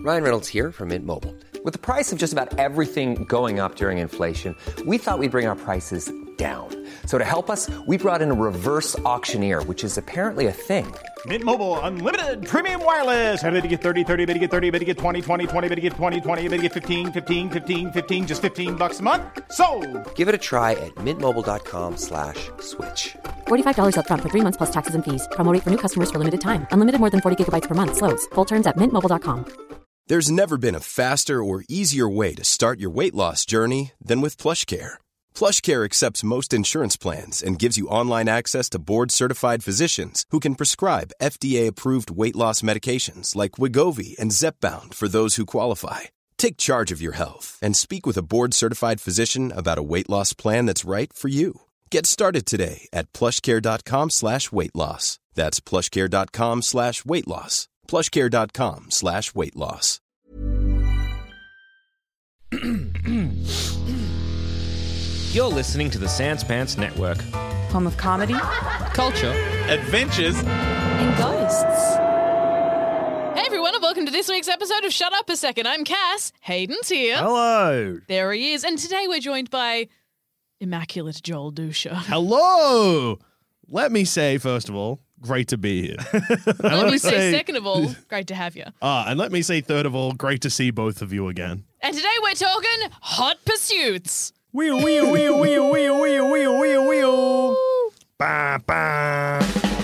Ryan Reynolds here from Mint Mobile. With the price of just about everything going up during inflation, we thought we'd bring our prices down. So to help us, we brought in a reverse auctioneer, which is apparently a thing. Mint Mobile Unlimited Premium Wireless. How to get 30, 30, bit to get 30, bit to get 20, 20, 20, bit to get 20, 20, bit to get 15, 15, 15, 15, just $15 a month? Sold! Give it a try at mintmobile.com/switch. $45 up front for 3 months plus taxes and fees. Promo rate for new customers for limited time. Unlimited more than 40 gigabytes per month. Slows full terms at mintmobile.com. There's never been a faster or easier way to start your weight loss journey than with PlushCare. PlushCare accepts most insurance plans and gives you online access to board-certified physicians who can prescribe FDA-approved weight loss medications like Wegovy and Zepbound for those who qualify. Take charge of your health and speak with a board-certified physician about a weight loss plan that's right for you. Get started today at plushcare.com/weight loss. That's plushcare.com/weight loss. plushcare.com/weight loss. You're listening to the Sans Pants Network. Home of comedy, Culture. Adventures. and ghosts. Hey everyone, and welcome to this week's episode of Shut Up a Second. I'm Cass. Hayden's here. Hello. There he is. And today we're joined by immaculate Joel Dusha. Hello. Let me say, first of all, great to be here. Let me say, second of all, great to have you. And let me say, third of all, great to see both of you again. And today we're talking hot pursuits. Wheel, wheel, wheel, wheel, wheel, wheel, wheel, wheel, wheel. Ba, ba.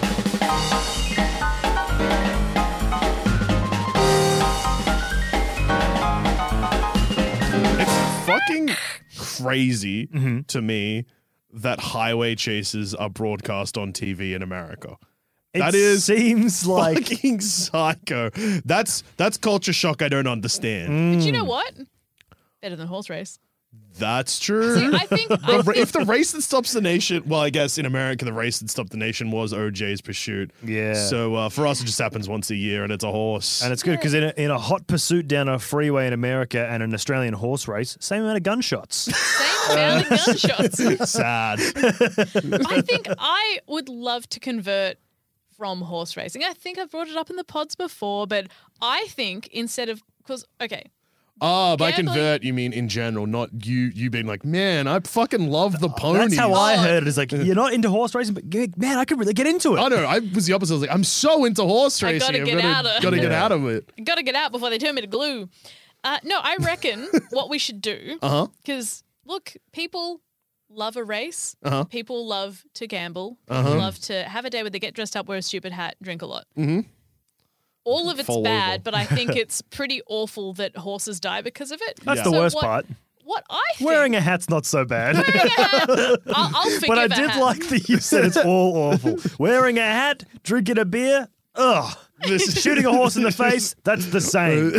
It's fucking crazy to me that highway chases are broadcast on TV in America. That seems like fucking psycho. That's culture shock I don't understand. But you know what? Better than a horse race. That's true. See, I think if the race that stops the nation, well, I guess in America the race that stopped the nation was OJ's Pursuit. Yeah. So for us it just happens once a year and it's a horse. And it's good because in a hot pursuit down a freeway in America and an Australian horse race, same amount of gunshots. Same amount of gunshots. Sad. I think I would love to convert from horse racing. I think I've brought it up in the pods before, but I think instead of, because, okay. Oh, by Gambling- convert, you mean in general, not you being like, man, I fucking love the ponies. That's how I heard it. It's like, you're not into horse racing, but man, I could really get into it. I know. I was the opposite. I was like, I'm so into horse racing. gotta get out of- Gotta get out of it. Got to get out before they turn me to glue. No, I reckon what we should do, because, look, people love a race. People love to gamble. People love to have a day where they get dressed up, wear a stupid hat, drink a lot. All of it's Fall bad, over. but I think it's pretty awful that horses die because of it. That's the worst part. What I think... Wearing a hat's not so bad. Wearing a hat, I'll forgive But I a did hat. like that you said it's all awful. Wearing a hat, drinking a beer, ugh. Shooting a horse in the face, that's the same.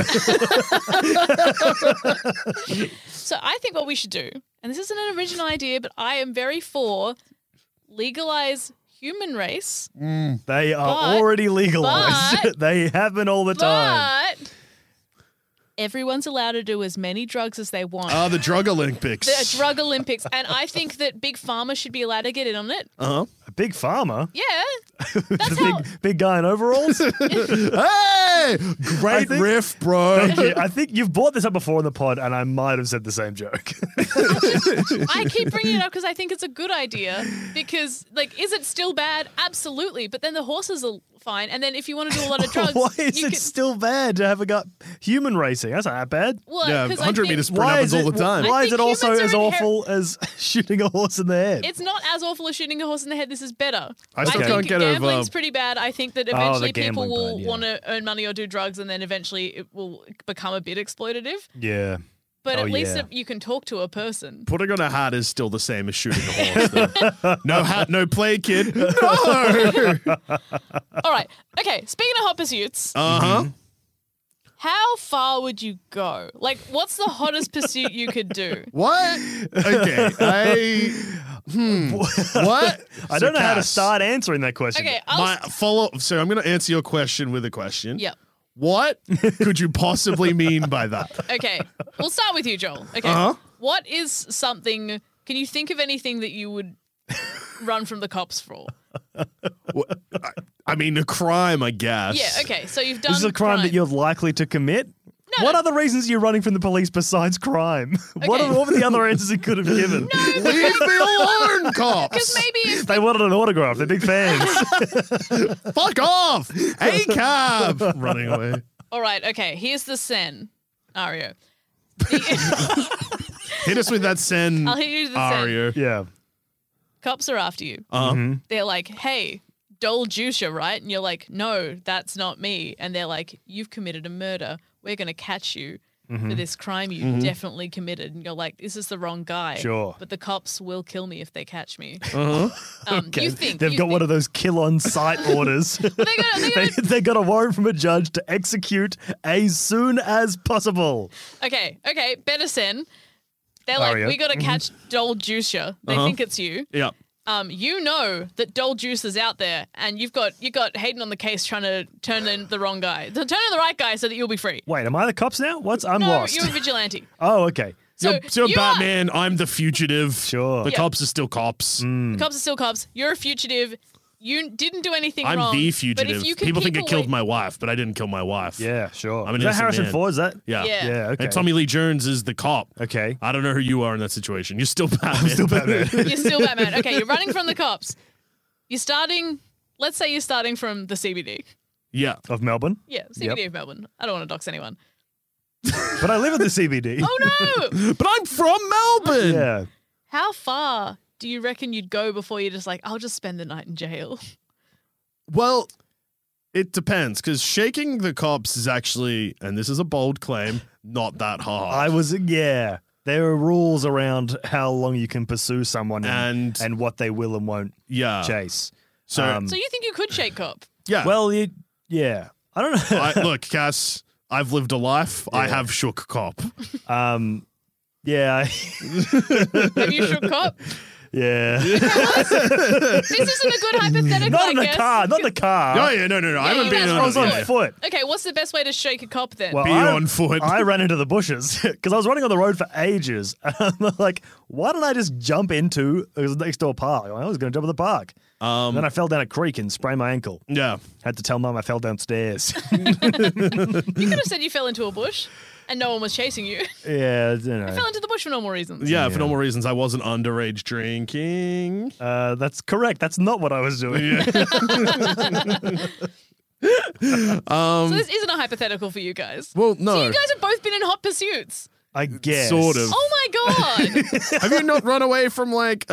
So I think what we should do, and this isn't an original idea, but I am very for legalize human race. They are But- already legalized. but- They happen all the time. But everyone's allowed to do as many drugs as they want. The Drug Olympics. The Drug Olympics. And I think that Big Pharma should be allowed to get in on it. A big farmer. Yeah. That's The big guy in overalls. Hey! Great think- riff, bro. Thank you. I think you've brought this up before in the pod, and I might have said the same joke. I keep bringing it up because I think it's a good idea. Because, like, is it still bad? Absolutely. But then the horses are fine. And then if you want to do a lot of drugs, Why is you it could- still bad to have a human racing? That's not that bad. Well, Yeah, 'cause I 100 think- meter sprint happens all the time. Why I is it think also humans are as awful as shooting a horse in the head? It's not as awful as shooting a horse in the head. This is better. I still think can't get over- gambling's pretty bad. I think that eventually the people gambling will part, yeah. want to earn money or do drugs, and then eventually it will become a bit exploitative. Yeah. But Oh, at least yeah. you can talk to a person. Putting on a hat is still the same as shooting a horse. though. No hat, no play, kid. No. All right. Okay. Speaking of hot pursuits, how far would you go? Like, what's the hottest pursuit you could do? What? Okay. What? I don't know how to Cass, start answering that question. Okay. So I'm going to answer your question with a question. Yep. What could you possibly mean by that? Okay. We'll start with you, Joel. Okay. What is something? Can you think of anything that you would run from the cops for? I mean, a crime, I guess. Yeah. Okay. So you've done. This is a crime that you're likely to commit. What other reasons are you running from the police besides crime? What were the other answers he could have given? Leave me alone, cops. Because maybe if They wanted an autograph. They're big fans. Fuck off. Hey, cab. Running away. All right, okay, here's the scenario. Hit us with that sen. I'll hit you with the sen. aria. Yeah. Cops are after you. Uh-huh. They're like, hey, Dole Juicer, right? And you're like, no, that's not me. And they're like, you've committed a murder. We're going to catch you for this crime you definitely committed. And you're like, this is the wrong guy. Sure. But the cops will kill me if they catch me. Okay. You think. They've got one of those kill on sight orders. They got a warrant from a judge to execute as soon as possible. Okay, better sen. They're like, Aria. we got to catch Dole Juicer. They think it's you. Yeah. You know that Dole Juice is out there, and you got Hayden on the case trying to turn in the wrong guy. Turn in the right guy so that you'll be free. Wait, am I the cops now? I'm no, lost. you're a vigilante. Oh, okay. So You're you Batman. I'm the fugitive. Sure. The Yeah. cops are still cops. The cops are still cops. You're a fugitive. You didn't do anything I'm wrong. the But fugitive. if you can People keep think I killed away- my wife, but I didn't kill my wife. Yeah, sure. I'm an Is that innocent Harrison man. Ford? Is that? Yeah. Yeah. Yeah, okay. And Tommy Lee Jones is the cop. Okay. I don't know who you are in that situation. You're still Batman. Still Batman. You're still Batman. Okay, you're running from the cops. Let's say you're starting from the CBD. Yeah. Of Melbourne? Yeah, CBD of Melbourne. I don't want to dox anyone. But I live in the CBD. Oh, no! But I'm from Melbourne. Yeah. How far do you reckon you'd go before you're just like, I'll just spend the night in jail? Well, it depends, because shaking the cops is actually, and this is a bold claim, not that hard. There are rules around how long you can pursue someone and what they will and won't chase. So, So you think you could shake cop? yeah. Well, yeah. I don't know. Look, Cass, I've lived a life. I have shook cop. Yeah. Have you shook cop? Yeah. This isn't a good hypothetical, Not in I the guess. car. Not in the car. Oh, yeah, no. I haven't you been had on I was on it. foot. Okay, what's the best way to shake a cop then? Well, Be on foot. I ran into the bushes because I was running on the road for ages. I'm like, why don't I just jump into it was next door park? I was going to jump in the park. And then I fell down a creek and sprained my ankle. Yeah. Had to tell Mum I fell downstairs. You could have said you fell into a bush and no one was chasing you. Yeah, you know. I fell into the bush for normal reasons. Yeah, for normal reasons. I wasn't underage drinking. That's correct. That's not what I was doing. So this isn't a hypothetical for you guys. Well, no. So you guys have both been in hot pursuits. I guess. Sort of. Oh my god! Have you not run away from like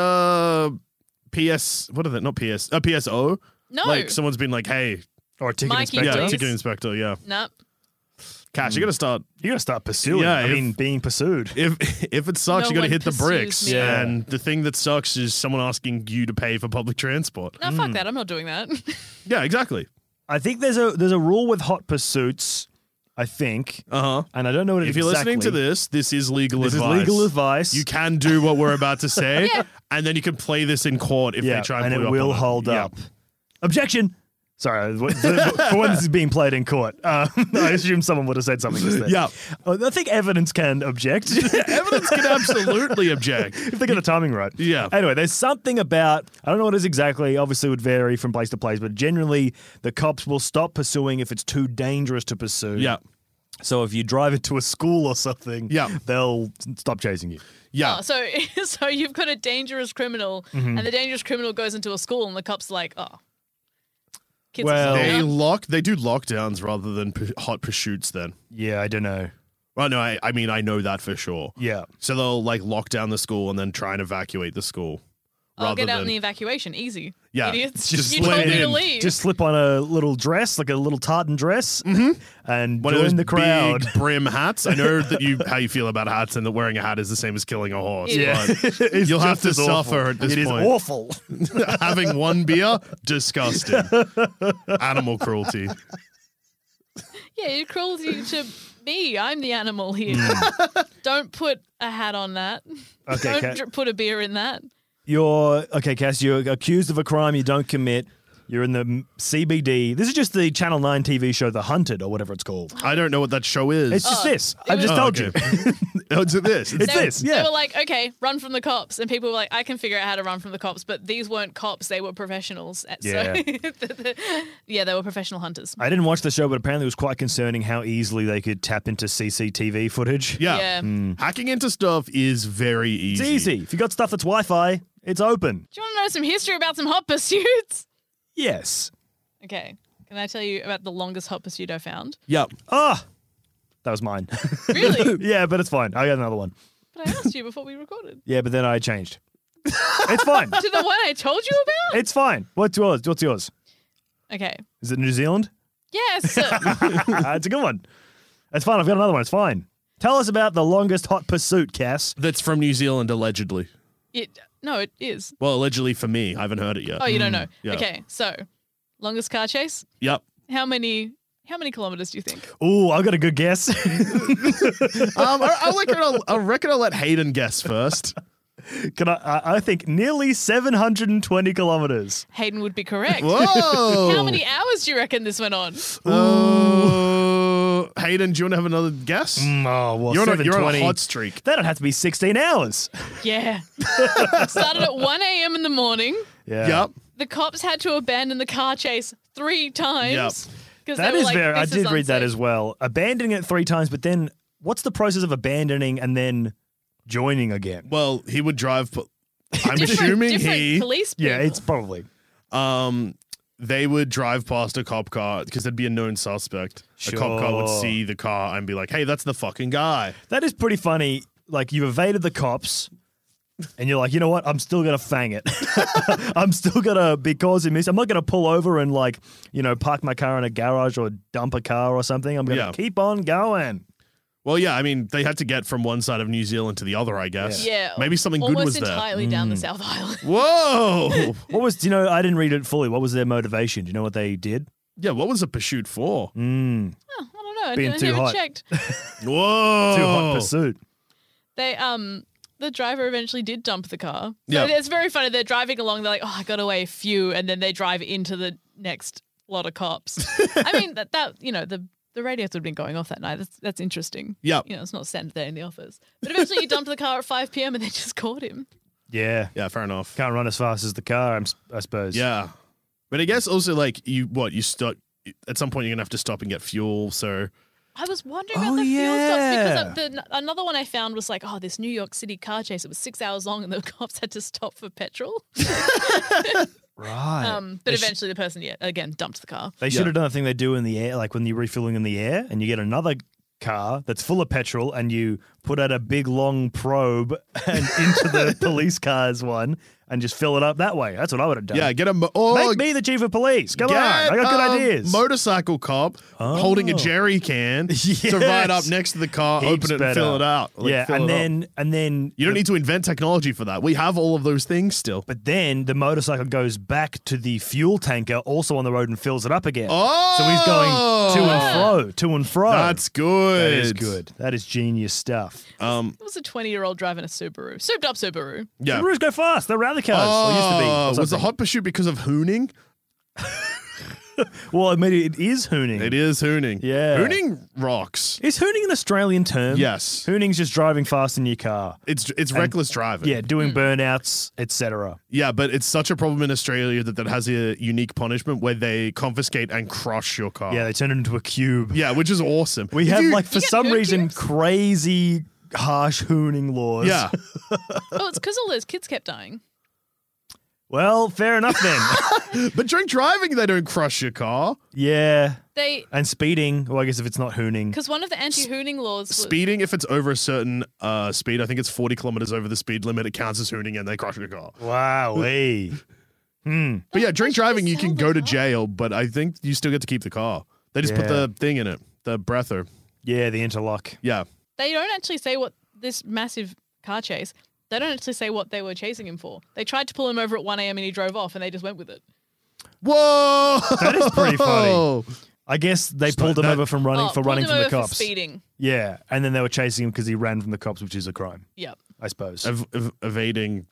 PS? What are they? Not PS. PSO. No. Like someone's been like, hey, Or a ticket Mikey, inspector. yeah, please. ticket inspector. Yeah, Nah. Cash. You got to start. You got to start pursuing. Yeah, I mean, being pursued. If it sucks, No you got to one hit the pursues bricks. me. Yeah. And the thing that sucks is someone asking you to pay for public transport. No, fuck that. I'm not doing that. Yeah, exactly. I think there's a rule with hot pursuits. I think, Uh huh. and I don't know what it If you're exactly. listening to this is legal This advice. is legal advice. You can do what we're about to say, and then you can play this in court if they try and and put it you will up on hold Yeah. up. Objection. Sorry, for when this is being played in court, I assume someone would have said something just then. Yeah. I think evidence can object Evidence can absolutely object. if they get the timing right. Yeah. Anyway, there's something about, I don't know what it is exactly, obviously it would vary from place to place, but generally the cops will stop pursuing if it's too dangerous to pursue. Yeah. So if you drive into a school or something, Yeah. they'll stop chasing you. Yeah. Oh, so you've got a dangerous criminal, and the dangerous criminal goes into a school, and the cops are like, oh. Kids Well- are They do lockdowns rather than hot pursuits then. Yeah, I don't know. Well, no, I mean, I know that for sure. Yeah. So they'll like lock down the school and then try and evacuate the school. I'll get out than- in the evacuation. Easy. Yeah, Idiots. just you told blend me to in. leave. Just slip on a little dress, like a little tartan dress, and One of those join the crowd. big brim hats. I know that how you feel about hats, and that wearing a hat is the same as killing a horse. Yeah. But It's you'll have just to as awful. suffer at this It is point. awful. Having one beer, disgusting. Animal cruelty. Yeah, you're cruelty to me. I'm the animal here. Don't put a hat on that. Okay, Don't put a beer in that. Okay, Cass, you're accused of a crime you don't commit. You're in the CBD. This is just the Channel 9 TV show The Hunted or whatever it's called. I don't know what that show is. It's just this. I've just told you. Oh, it's this. It's this, yeah. They were like, okay, run from the cops. And people were like, I can figure out how to run from the cops. But these weren't cops. They were professionals. Yeah. So, yeah, they were professional hunters. I didn't watch the show, but apparently it was quite concerning how easily they could tap into CCTV footage. Yeah. Yeah. Hacking into stuff is very easy. It's easy. If you got stuff that's Wi-Fi, it's open. Do you want to know some history about some hot pursuits? Yes. Okay. Can I tell you about the longest hot pursuit I found? Yep. Ah, that was mine. Really? Yeah, but it's fine. I got another one. But I asked you before we recorded. Yeah, but then I changed. It's fine. To the one I told you about? It's fine. What's yours? What's yours? Okay. Is it New Zealand? Yes. It's a good one. It's fine. I've got another one. It's fine. Tell us about the longest hot pursuit, Cass. That's from New Zealand, allegedly. No, it is. Well, allegedly for me. I haven't heard it yet. Oh, you don't know. Yeah. Okay, so longest car chase? Yep. How many kilometers do you think? Ooh, I've got a good guess. I reckon I'll let Hayden guess first. I think nearly 720 kilometers. Hayden would be correct. Whoa! How many hours do you reckon this went on? Hayden, do you want to have another guess? Oh, well, You're on 720. a hot streak. That'd have to be 16 hours. Yeah. Started at 1 a.m. in the morning. Yeah. Yep. The cops had to abandon the car chase 3 times. Yep. 'Cause That they were is like, very. I "This did is read that unsafe." as well. Abandoning it 3 times, but then what's the process of abandoning and then joining again? Well, he would drive. I'm Different assuming he. police people. Yeah, it's probably. They would drive past a cop car because there'd be a known suspect. A cop car would Sure. see the car and be like, "Hey, that's the fucking guy." That is pretty funny. Like, you've evaded the cops, and you're like, you know what? I'm still going to fang it. I'm still going to be causing this. I'm not going to pull over and, like, park my car in a garage or dump a car or something. I'm going to Yeah. keep on going. Well, yeah, I mean, they had to get from one side of New Zealand to the other, I guess. Yeah. Maybe something good was Almost there. entirely down the South Island. Whoa! I didn't read it fully. What was their motivation? Do you know what they did? Yeah, what was the pursuit for? Oh, I don't know. Being I too never hot. checked. Whoa! Too hot pursuit. They the driver eventually did dump the car. So Yeah. it's very funny. They're driving along. They're like, "Oh, I got away a few," and then they drive into the next lot of cops. I mean that the radios would have been going off that night. That's interesting. Yep. It's not standard there in the office. But eventually, he dumped the car at 5 p.m. and they just caught him. Yeah. Yeah, fair enough. Can't run as fast as the car, I suppose. Yeah. But I guess also, like, you stop, at some point you're going to have to stop and get fuel, so... I was wondering about the fuel stops because another one I found was like, oh, this New York City car chase. It was 6 hours long and the cops had to stop for petrol. Right. But eventually the person, again, dumped the car. They should have done the thing they do in the air, like when you're refueling in the air and you get another car that's full of petrol and you put out a big long probe and into the police car's one and just fill it up that way. That's what I would have done. Yeah, get a... Make me the chief of police. Come on. I got good ideas. Motorcycle cop holding a jerry can to ride up next to the car, Heaps open it and better. fill it out. Like, Yeah, fill and it up. then You don't need to invent technology for that. We have all of those things still. But then the motorcycle goes back to the fuel tanker, also on the road, and fills it up again. Oh! So he's going to and fro. That's good. That is good. That is genius stuff. It was a 20-year-old driving a Subaru. Souped up Subaru. Yeah. Subarus go fast. They're rally cars. Or used to be. or Was the something. hot pursuit because of hooning? Well, I mean, it is hooning. It is hooning. Yeah. Hooning rocks. Is hooning an Australian term? Yes. Hooning's just driving fast in your car. It's reckless driving. Yeah, doing burnouts, etc. Yeah, but it's such a problem in Australia that has a unique punishment where they confiscate and crush your car. Yeah, they turn it into a cube. Yeah, which is awesome. We If have, you- like, for You get some hoon reason, cubes? crazy, harsh hooning laws. Yeah. Oh, it's because all those kids kept dying. Well, fair enough then. But drink driving, they don't crush your car. Yeah. They And speeding. Well, I guess if it's not hooning. because one of the anti-hooning laws was Speeding, if it's over a certain speed, I think it's 40 kilometers over the speed limit, it counts as hooning and they crush your car. Wow-wee. But yeah, drink should driving, they you can sell go the to car? jail, but I think you still get to keep the car. They just put Yeah. the thing in it, the breather. Yeah, the interlock. Yeah. they don't actually say what this massive car chase. They don't actually say what they were chasing him for. They tried to pull him over at 1 a.m. and he drove off, and they just went with it. Whoa! That is pretty funny. I guess they pulled him that- over from running pulled running him from the over for cops. speeding. Yeah, and then they were chasing him because he ran from the cops, which is a crime, Yep. I suppose. Evading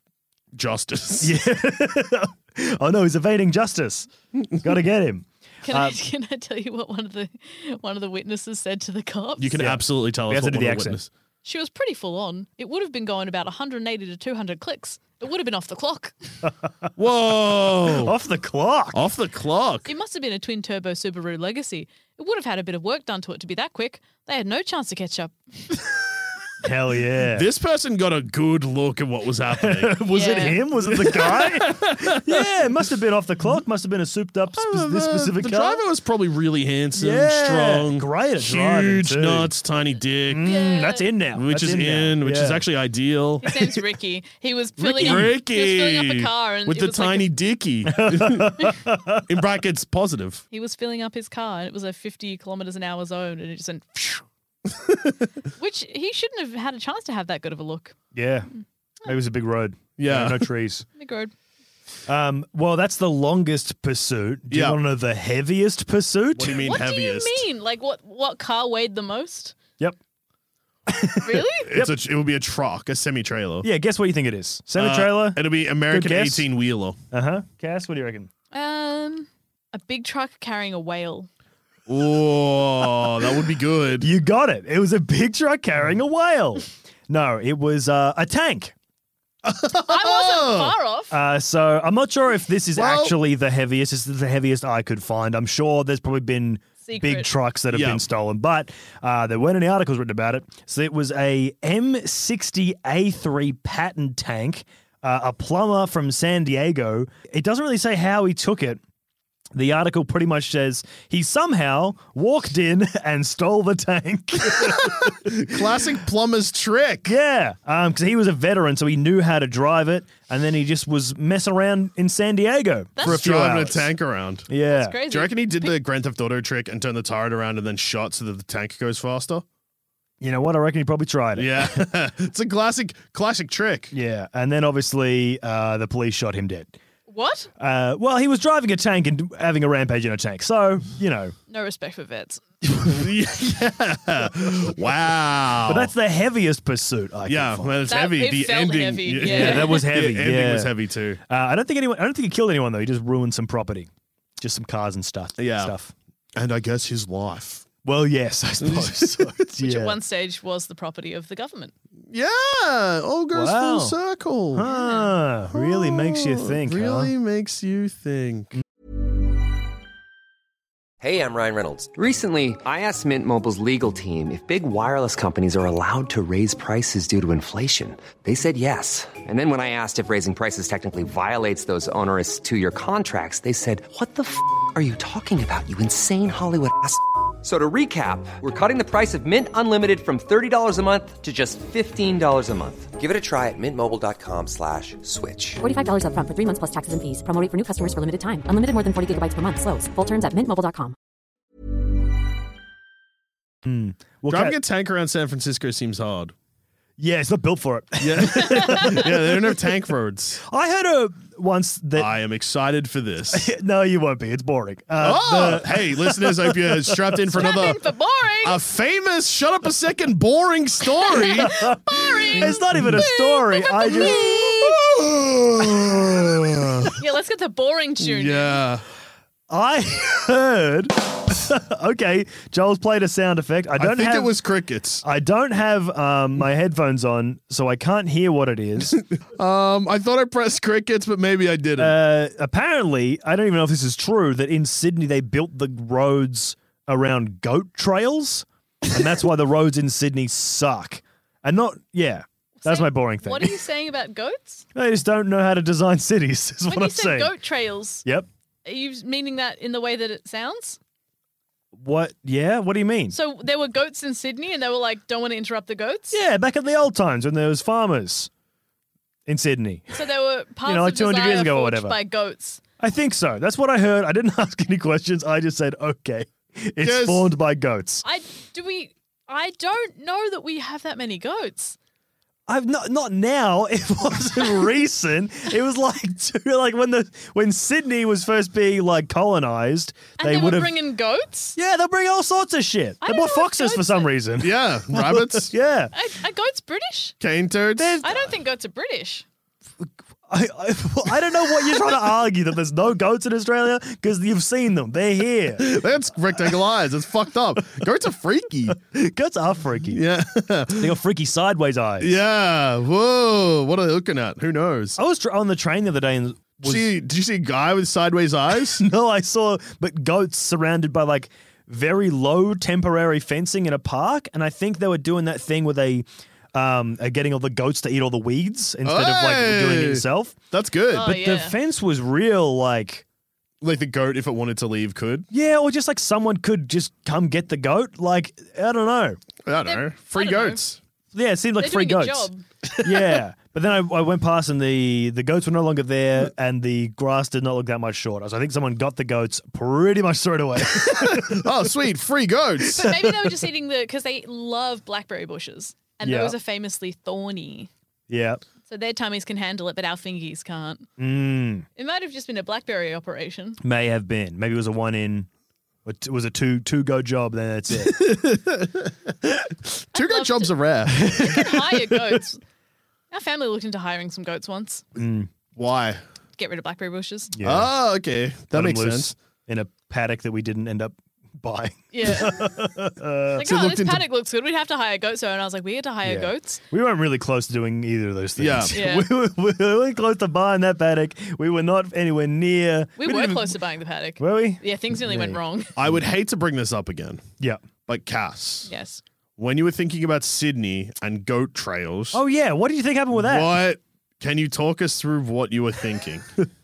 justice. Yeah. Oh no, he's evading justice. Got to get him. Can I tell you what one of the witnesses said to the cops? You can absolutely tell We us have to what do the one of the accent. witness. She was pretty full on. It would have been going about 180 to 200 clicks. It would have been off the clock. Whoa. Off the clock. Off the clock. It must have been a twin turbo Subaru Legacy. It would have had a bit of work done to it to be that quick. They had no chance to catch up. Hell yeah. This person got a good look at what was happening. Was it Yeah. him? Was it the guy? Yeah, it must have been off the clock. Must have been a souped up this specific the car. driver was probably really handsome, Yeah, strong, great at driving huge too. nuts, tiny dick, That's in now. which That's is in, now. which Yeah. is actually ideal. His name's Ricky. He was filling Ricky up a car and with it the was like tiny dicky. In brackets, positive. he was filling up his car and it was a 50 kilometers an hour zone and it just went which he shouldn't have had a chance to have that good of a look. Yeah. It was a big road. Yeah. No trees. Big road. Well, that's the longest pursuit. Do you Yeah. want to know the heaviest pursuit? What do you mean What heaviest? do you mean? Like what car weighed the most? Yep. Really? It would be a truck, a semi-trailer. Yeah, guess what you think it is? Semi-trailer? It'll be American Good guess. 18-wheeler. Uh-huh. Cass, what do you reckon? A big truck carrying a whale. Oh, that would be good. You got it. It was a big truck carrying a whale. No, it was a tank. I wasn't far off. So I'm not sure if this is Well- actually the heaviest. This is the heaviest I could find. I'm sure there's probably been Secret. big trucks that have Yeah. been stolen, but there weren't any articles written about it. So it was a M60A3 Patton tank, a plumber from San Diego. It doesn't really say how he took it. The article pretty much says he somehow walked in and stole the tank. Classic plumber's trick. Yeah, because he was a veteran, so he knew how to drive it, and then he just was messing around in San Diego for a That's few Driving hours. a tank around. Yeah. It's crazy. Do you reckon he did the Grand Theft Auto trick and turned the turret around and then shot so that the tank goes faster? You know what? I reckon he probably tried it. Yeah. It's a classic trick. Yeah, and then obviously the police shot him dead. What? Well, he was driving a tank and having a rampage in a tank, so, you know. No respect for vets. Yeah. Wow. But that's the heaviest pursuit, I yeah, can find. well, it's That- heavy. it The felt ending. heavy, Yeah, yeah. that was heavy. The ending yeah. was heavy too. I don't think he killed anyone, though. He just ruined some property. Just some cars and stuff. Yeah. Stuff. And I guess his life. Well, yes, I suppose so. Which yeah. at one stage was the property of the government. Yeah. All goes Wow. full circle. Ah, really makes you think, Really huh? makes you think. Hey, I'm Ryan Reynolds. Recently, I asked Mint Mobile's legal team if big wireless companies are allowed to raise prices due to inflation. They said yes. And then when I asked if raising prices technically violates those onerous 2-year contracts, they said, "What the f*** are you talking about, you insane Hollywood ass?" So to recap, we're cutting the price of Mint Unlimited from $30 a month to just $15 a month. Give it a try at mintmobile.com/switch. $45 up front for 3 months plus taxes and fees. Promo rate for new customers for limited time. Unlimited more than 40 gigabytes per month. Slows full terms at mintmobile.com. Well, Driving a tank around San Francisco seems hard. yeah, it's not built for it. Yeah. Yeah, they don't have tank roads. I heard once that. I am excited for this. No, you won't be. It's boring. Hey, listeners, hope you're strapped in for Strap another in for boring. a famous shut up a second boring story. It's not even a story. I just. Yeah, let's get the boring tune. Yeah. I heard. Okay, Joel's played a sound effect. I think it was crickets. I don't have my headphones on, so I can't hear what it is. I thought I pressed crickets, but maybe I didn't. Apparently, I don't even know if this is true, that in Sydney they built the roads around goat trails, and that's why the roads in Sydney suck. And not, yeah, that's my boring thing. What are you saying about goats? They just don't know how to design cities, is When what you I'm say saying. goat trails, Yep. are you meaning that in the way that it sounds? What? Yeah, what do you mean? So there were goats in Sydney and they were like, don't want to interrupt the goats? Yeah, back in the old times when there was farmers in Sydney. So there were parts like of 200 years Desire ago or forged whatever. by goats. I think so. That's what I heard. I didn't ask any questions. I just said, okay, it's Yes. spawned by goats. I don't know that we have that many goats. I've not now. It wasn't recent. It was like when Sydney was first being like colonized, And they would were have. bringing goats? Yeah, they'll bring all sorts of shit. I They don't bought know what foxes for goats some are. reason. Yeah, rabbits, Yeah. Are goats British? cane toads. I don't think goats are British. I don't know what you're trying to argue, that there's no goats in Australia, because you've seen them. They're here. That's rectangle eyes. It's fucked up. Goats are freaky. Goats are freaky. Yeah. They got freaky sideways eyes. Yeah. Whoa. What are they looking at? Who knows? I was on the train the other day and Did you see a guy with sideways eyes? No, I saw, but goats surrounded by like very low temporary fencing in a park, and I think they were doing that thing where they are getting all the goats to eat all the weeds instead of like doing it yourself. That's good. Oh, But yeah. the fence was real, like Like the goat, if it wanted to leave, could. yeah, or just like someone could just come get the goat. Like I don't know. I don't know. Free I don't know. goats. Yeah, it seemed like They're free doing a goats. job. Yeah, but then I went past and the goats were no longer there, and the grass did not look that much shorter. So I think someone got the goats pretty much straight away. Oh, sweet. Free goats. But maybe they were just eating because they love blackberry bushes, and Yeah. those are famously thorny. Yeah. So their tummies can handle it, but our fingies can't. It might have just been a blackberry operation. May have been. Maybe it was a one in. It was a two go job. Then that's it. Two goat jobs are rare. You can hire goats. Our family looked into hiring some goats once. Why? Get rid of blackberry bushes. Yeah. Oh, okay. That Let 'em makes loose sense. in a paddock that we didn't end up buying. Yeah. like, So oh, looked this into- paddock looks good. We'd have to hire goats. So, and I was like, we had to hire Yeah. goats. We weren't really close to doing either of those things. Yeah. Yeah. we weren't close to buying that paddock. We were not anywhere near. We didn't were even- close to buying the paddock. Were we? Yeah, things nearly went wrong. I would hate to bring this up again, Yeah. but Cass, Yes. when you were thinking about Sydney and goat trails, Oh yeah. What do you think happened with that? what? Can you talk us through what you were thinking?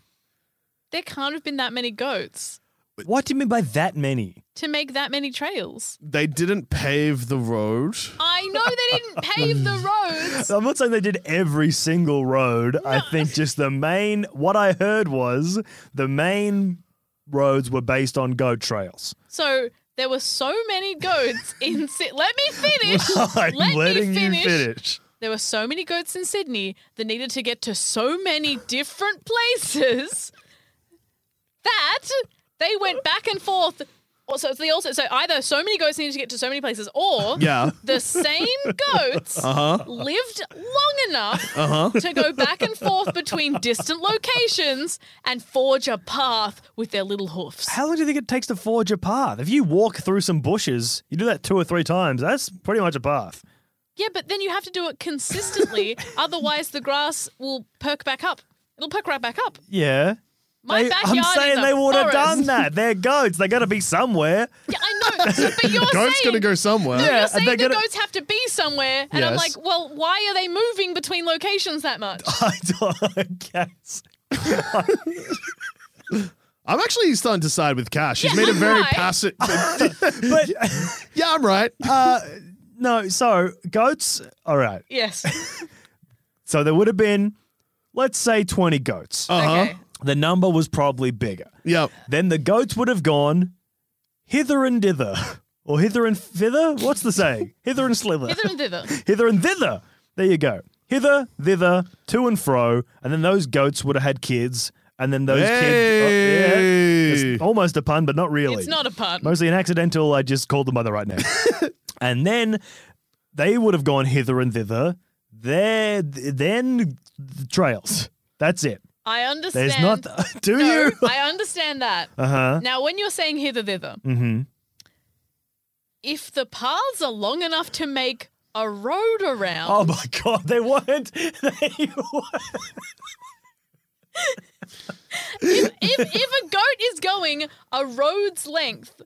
There can't have been that many goats What do you mean by that many? to make that many trails. They didn't pave the road. I know they didn't pave the roads. I'm not saying they did every single road. I think just the main. What I heard was the main roads were based on goat trails. So there were so many goats in Let me finish. I'm Let letting me you finish. There were so many goats in Sydney that needed to get to so many different places that they went back and forth. So either so many goats needed to get to so many places, or Yeah. the same goats lived long enough to go back and forth between distant locations and forge a path with their little hoofs. How long do you think it takes to forge a path? If you walk through some bushes, you do that 2 or 3 times, that's pretty much a path. Yeah, but then you have to do it consistently, otherwise the grass will perk back up. It'll perk right back up. Yeah. My I'm backyard saying is a they would have forest. done that. They're goats. They got to be somewhere. Yeah, I know, but you're Goat's saying gonna go somewhere. Yeah. you're and saying they're the gonna- goats have to be somewhere, and I'm Yes. like, well, why are they moving between locations that much? I don't guess. I'm actually starting to side with Cash. She's Yeah, made a very right. passive. But Yeah, I'm right. no, so goats, all right. Yes. So there would have been, let's say, 20 goats. Okay. The number was probably bigger. Yep. Then the goats would have gone hither and dither. Or hither and thither? What's the saying? Hither and slither. Hither and thither. Hither and thither. There you go. Hither, thither, to and fro. And then those goats would have had kids. And then those kids. Oh, yeah. It's almost a pun, but not really. It's not a pun. Mostly an accidental. I just called them by the right name. And then they would have gone hither and thither. Then trails. That's it. I understand. There's not. Do No, you? I understand that. Uh-huh. Now, when you're saying hither, thither, if the paths are long enough to make a road around, Oh my God, they weren't. They weren't. if a goat is going a road's length,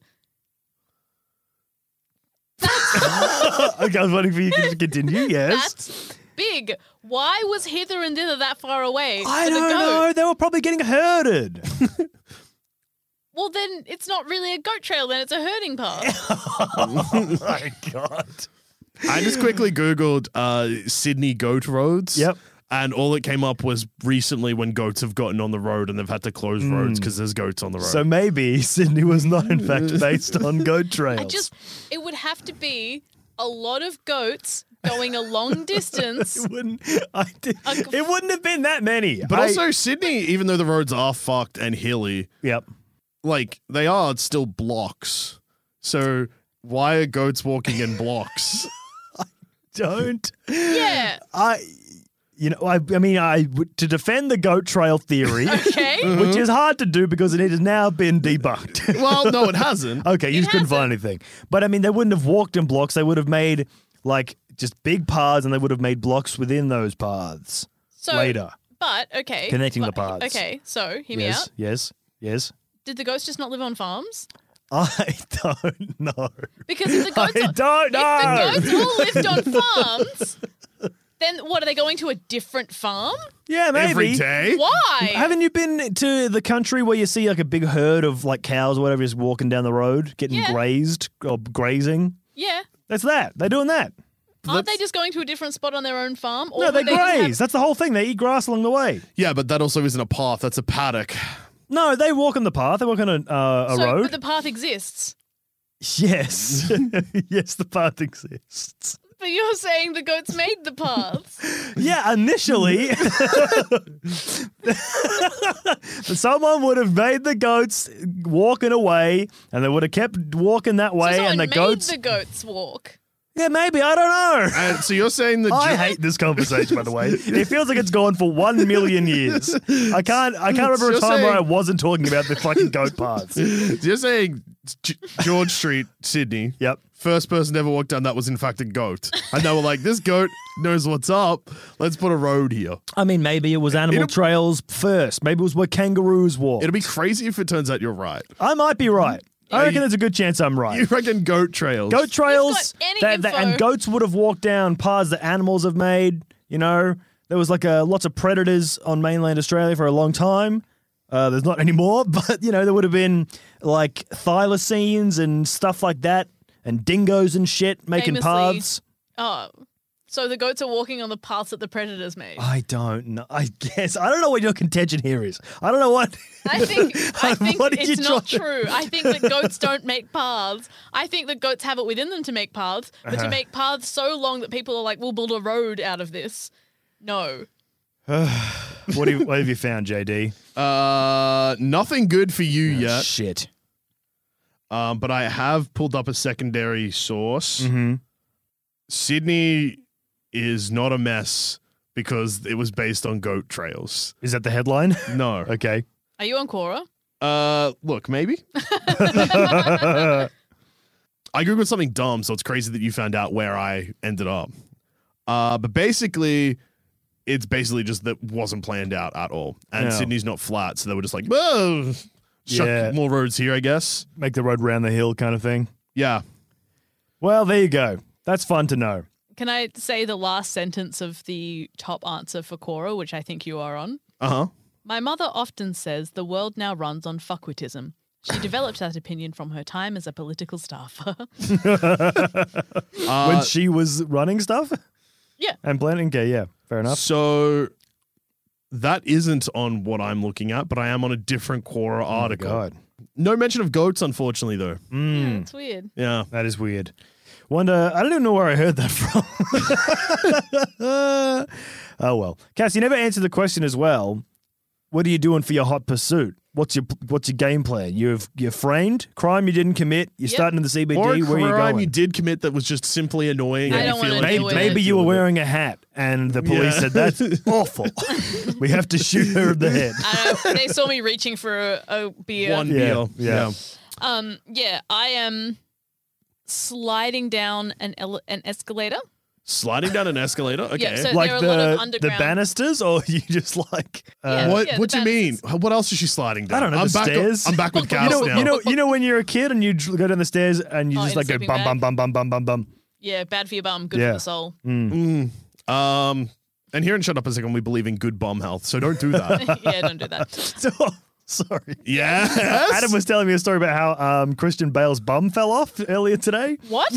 Okay, I was waiting for you to continue. Yes. that's big. Why was hither and thither that far away? I for the don't goat? know. They were probably getting herded. Well, then it's not really a goat trail. Then it's a herding path. Oh my God. I just quickly Googled Sydney goat roads. Yep. And all that came up was recently when goats have gotten on the road and they've had to close roads because there's goats on the road. So maybe Sydney was not, in fact, based on goat trails. It would have to be a lot of goats going a long distance. It wouldn't. It wouldn't have been that many. but also Sydney, even though the roads are fucked and hilly, Yep. like they are still blocks. So why are goats walking in blocks? Don't. Yeah. to defend the goat trail theory, Okay. which is hard to do because it has now been debunked. Well, no, it hasn't. Okay, you just couldn't find anything. But I mean, they wouldn't have walked in blocks. They would have made like just big paths, and they would have made blocks within those paths later. But, okay. Connecting the paths. Okay, so hear me out. Yes. Did the goats just not live on farms? I don't know. Because if the goats, I don't know. If the goats all lived on farms, then what, are they going to a different farm? Yeah, maybe. Every day? Why? Haven't you been to the country where you see like a big herd of like cows or whatever just walking down the road, getting grazed or grazing? Yeah. That's that. They're doing that. Aren't they just going to a different spot on their own farm? Or No, they would just graze. have- That's the whole thing. They eat grass along the way. Yeah, but that also isn't a path. That's a paddock. No, they walk on the path. They walk on a So, road. but the path exists. Yes. Yes, the path exists. But you're saying the goats made the paths. Yeah, initially. But someone would have made the goats walking away, and they would have kept walking that way, so someone and the made goats. the goats walk. Yeah, maybe. I don't know. And so you're saying that I hate this conversation, by the way. It feels like it's gone for 1 million years. I can't remember a You're time where I saying- wasn't talking about the fucking goat paths. So you're saying George Street, Sydney. Yep. First person to ever walk down that was in fact a goat. And they were like, this goat knows what's up. Let's put a road here. I mean, maybe it was animal trails first. Maybe it was where kangaroos walk. It'll be crazy if it turns out you're right. I might be right. I reckon there's a good chance I'm right. You reckon goat trails? Goat trails, You've got any info. and goats would have walked down paths that animals have made. You know, there was like lots of predators on mainland Australia for a long time. There's not anymore, but you know, there would have been like thylacines and stuff like that, and dingoes and shit making Famously- paths. Oh. So the goats are walking on the paths that the predators made. I don't know. I guess I don't know what your contention here is. I don't know what. I think What did it's you not try- true. I think that goats don't make paths. I think that goats have it within them to make paths, but to make paths so long that people are like, we'll build a road out of this. No. What have you found, JD? Nothing good for you yet. Shit. But I have pulled up a secondary source. Mm-hmm. Sydney is not a mess because it was based on goat trails. Is that the headline? No. Okay. Are you on Quora? Look, maybe. I Googled something dumb, so it's crazy that you found out where I ended up. But basically, it's basically just that wasn't planned out at all. And Yeah. Sydney's not flat, so they were just like, whoa, chuck Yeah. more roads here, I guess. Make the road round the hill kind of thing. Yeah. Well, there you go. That's fun to know. Can I say the last sentence of the top answer for Quora, which I think you are on? Uh-huh. My mother often says the world now runs on fuckwittism. She developed that opinion from her time as a political staffer. When she was running stuff Yeah. and planning. Okay, yeah, fair enough. So that isn't on what I'm looking at, but I am on a different Quora article. God. No mention of goats, unfortunately, though. Yeah, it's weird. Yeah. That is weird. Wonder, I don't even know where I heard that from. Oh, well. Cass, you never answered the question as well. What are you doing for your hot pursuit? What's your game plan? You're framed, crime you didn't commit, you're Yep. starting in the CBD, Or a where are you crime going? you did commit that was just simply annoying. I and you don't feel wanna like deal you with don't it. Maybe deal you were with it. wearing a hat and the police Yeah. said, that's awful. We have to shoot her in the head. I don't know, they saw me reaching for a beer. One Yeah, meal. yeah. Yeah, I am sliding down an escalator. Sliding down an escalator? Okay. Yeah, so Like there are a lot of the underground. banisters, or you just like... Yeah. what the what do you mean? banisters. What else is she sliding down? I don't know, I'm the back stairs. I'm back with You cows know- now. You know when you're a kid and you go down the stairs and you Oh, just in a like go sleeping bum, bum, bag? bum, bum, bum, bum, bum. Yeah, bad for your bum, good Yeah. for the soul. And here in Shut Up a Second, we believe in good bum health, so don't do that. Yeah, don't do that. So, sorry. Yes. Adam was telling me a story about how Christian Bale's bum fell off earlier today. What?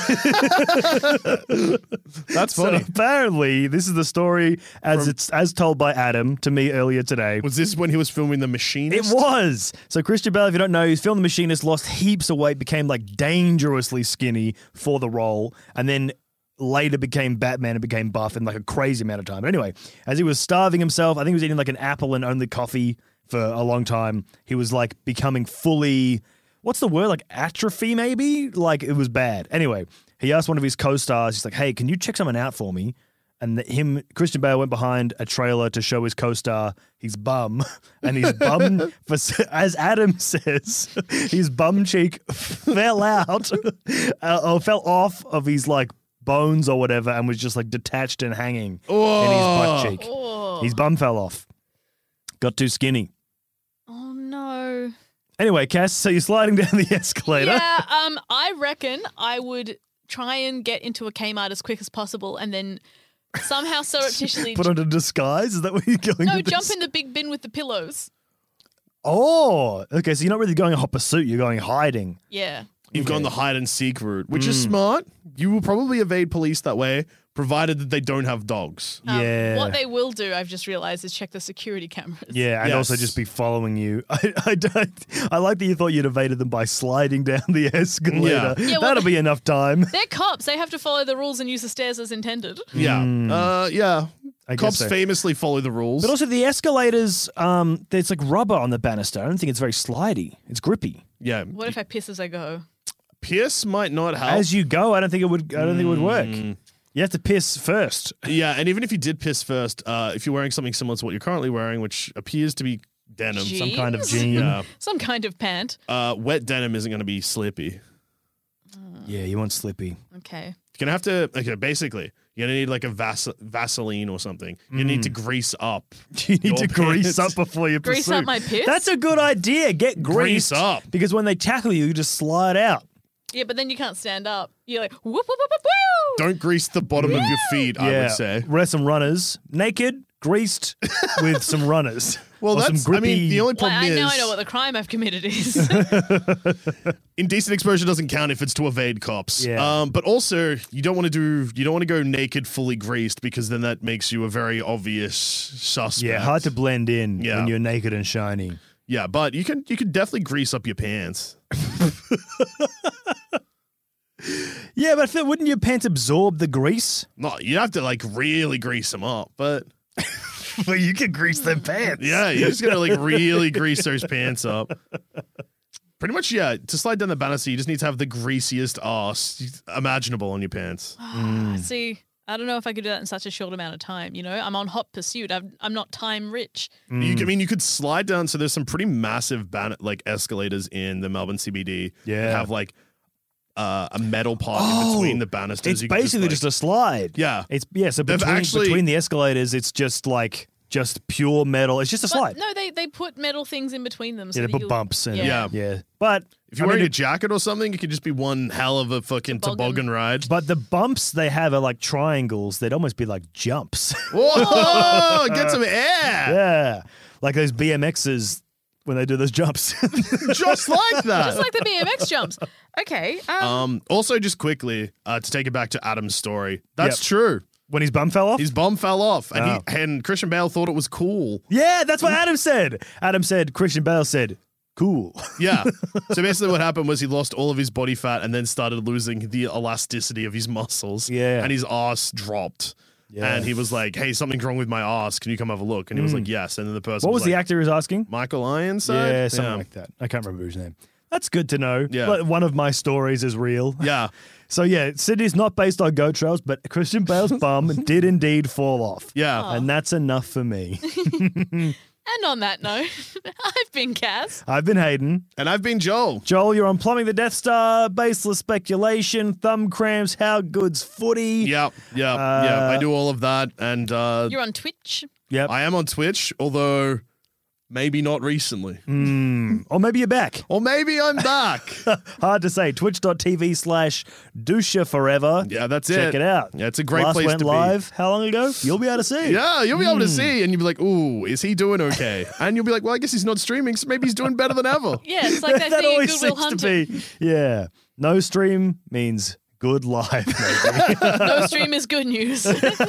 That's So funny. apparently, this is the story as told by Adam to me earlier today. Was this when he was filming The It Machinist? was. So Christian Bale, if you don't know, he's filmed The Machinist, lost heaps of weight, became like dangerously skinny for the role, and then later became Batman and became buff in like a crazy amount of time. But anyway, as he was starving himself, I think he was eating like an apple and only coffee for a long time. He was like becoming fully, what's the word? Like atrophy maybe? Like it was bad. Anyway, he asked one of his co-stars, he's like, hey, can you check someone out for me? and Christian Bale went behind a trailer to show his co-star his bum, and his bum, as Adam says, his bum cheek fell out or fell off of his like bones or whatever, and was just like detached and hanging in his butt cheek. Oh. His bum fell off. Got too skinny. Oh no. Anyway, Cass, so you're sliding down the escalator. Yeah, I reckon I would try and get into a Kmart as quick as possible and then somehow surreptitiously Put on a disguise? Is that what you're going No, with jump this? in the big bin with the pillows. Oh, okay. So you're not really going hot pursuit. You're going hiding. Yeah. You've gone the hide and seek route, which is smart. You will probably evade police that way, provided that they don't have dogs. Yeah. What they will do, I've just realized, is check the security cameras. Yeah, and also Yes. just be following you. I like that you thought you'd evaded them by sliding down the escalator. Yeah, well, That'll be enough time. They're cops. They have to follow the rules and use the stairs as intended. Yeah. Yeah. I guess Cops so. famously follow the rules. But also the escalators, there's like rubber on the banister. I don't think it's very slidey. It's grippy. yeah. What if I piss as I go? Piss might not help. As you go, I don't think it would work. You have to piss first. Yeah, and even if you did piss first, if you're wearing something similar to what you're currently wearing, which appears to be denim, Some kind of Jeans? jean. yeah, Some kind of pant. wet denim isn't going to be slippy. Yeah, you want slippy. Okay. You're going to have to, okay, basically, you're going to need like a Vaseline or something. You need to grease up. You need your to grease pants. up before you Grease pursue. up my piss? That's a good idea. Get Grease greased up. because when they tackle you, you just slide out. Yeah, but then you can't stand up. You're like, whoop, whoop, whoop, whoop, whoop. Don't grease the bottom of your feet, I would say. Wear some runners, naked, greased, with some runners. Well, Or some that's, I mean, grippy- the only Well, problem is now I know what the crime I've committed is. indecent exposure doesn't count if it's to evade cops. Yeah. But also, you don't want to go naked, fully greased, because then that makes you a very obvious suspect. Yeah, hard to blend in Yeah. when you're naked and shiny. Yeah, but you can definitely grease up your pants. Yeah, but wouldn't your pants absorb the grease? No, you have to like really grease them up, but Well, you can grease their pants. yeah, you're just gonna like really grease those pants up. Pretty much, yeah. To slide down the banister, you just need to have the greasiest ass imaginable on your pants. See, I don't know if I could do that in such a short amount of time. You know, I'm on hot pursuit. I'm not time rich. You could slide down. So there's some pretty massive escalators in the Melbourne CBD. Yeah. that have like a metal part in between the banisters. It's You can basically just a slide. Yeah. So They've between the escalators, it's just pure metal. It's just a But slide. no, they put metal things in between them. So Yeah, they that put you'll- bumps in Yeah. it. Yeah. But If you're wearing a jacket or something, it could just be one hell of a fucking toboggan ride. But the bumps they have are like triangles. They'd almost be like jumps. Whoa! Get some air. Yeah. Like those BMXers when they do those jumps. Just like that. Just like the BMX jumps. Okay. Also, just quickly to take it back to Adam's story. That's Yep. true. When his bum fell off? His bum fell off, and Oh. and Christian Bale thought it was cool. Yeah, that's what Adam said. Adam said, Christian Bale said, cool. Yeah. So basically, what happened was he lost all of his body fat and then started losing the elasticity of his muscles. Yeah. And his ass dropped. Yeah. And he was like, "Hey, something's wrong with my ass. Can you come have a look?" And he was like, "Yes." And then the person What was the like, actor who was asking? Michael Ironside. Yeah, something like that. I can't remember his name. That's good to know. Yeah. Like, one of my stories is real. Yeah. So yeah, Sydney's not based on goat trails, but Christian Bale's bum did indeed fall off. Yeah. And that's enough for me. And on that note, I've been Cass. I've been Hayden. And I've been Joel. Joel, you're on Plumbing the Death Star, Baseless Speculation, Thumb Cramps, How Good's Footy. Yep. I do all of that, and You're on Twitch. Yep. I am on Twitch, although maybe not recently. Or maybe you're back. Or maybe I'm back. Hard to say. Twitch.tv/Dusha Forever. Yeah, that's Check it out. Yeah, it's a great Last place went to live. How long ago? You'll be able to see. be. Yeah, you'll be able to see, and you'll be like, "Ooh, is he doing okay?" And you'll be like, "Well, I guess he's not streaming, so maybe he's doing better than ever." Yeah, it's like that, that thing in always Goodwill seems Hunting. to be. Yeah. No stream means good live, maybe. No stream is good news.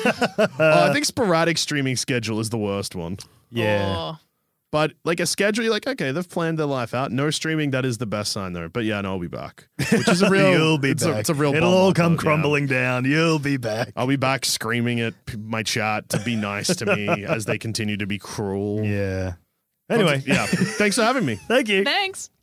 I think sporadic streaming schedule is the worst one. yeah. Oh. But like a schedule, you're like, okay, they've planned their life out. No streaming, that is the best sign though. But yeah, no, I'll be back. Which is a real. You'll be it's back. it's a real. It'll bummer, all come but, yeah. crumbling down. You'll be back. I'll be back screaming at my chat to be nice to me as they continue to be cruel. Yeah. Anyway. Yeah. Thanks for having me. Thank you. Thanks.